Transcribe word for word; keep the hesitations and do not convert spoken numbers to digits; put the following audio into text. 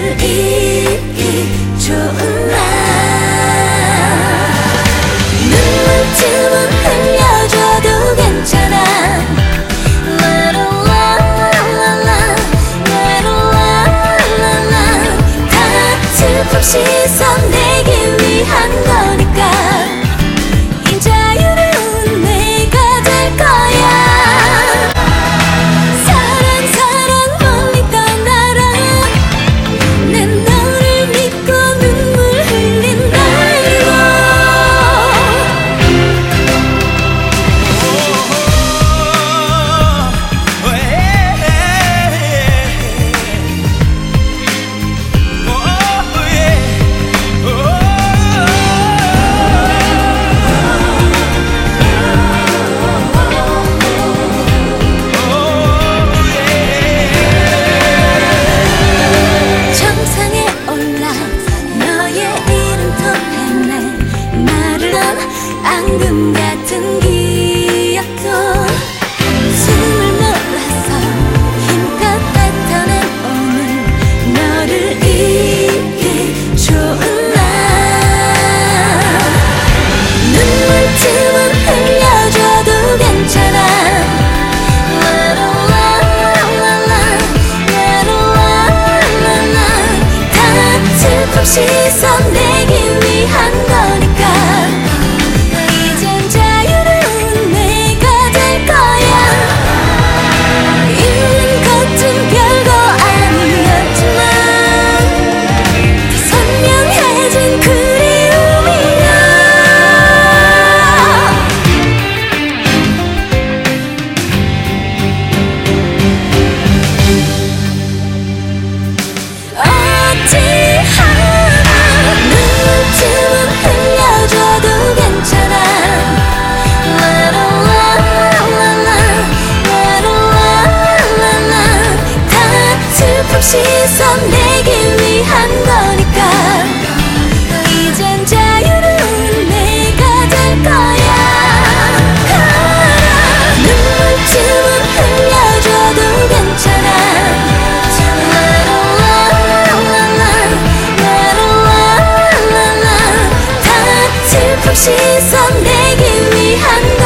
너를 잊기 좋은 날 눈물쯤은 흘려줘도 괜찮아 슬픔 시선 내게 위한 거니까 이 자유는 내가 될 거야 사랑 사랑 멀리 떠나라 내 너를 믿고 눈물 흘린 날로 앙금 같은 기억도 숨을 몰아서 힘껏 뱉어낸 오늘 너를 잊기 좋은 날 눈물쯤은 흘려줘도 괜찮아 다 슬픔 시선 내게 위한 거니까 시선 내게 위한 거니까 이젠 자유는 내가 될 거야 눈물쯤은 흘려줘도 괜찮아 다 슬픔 시선 내게 위한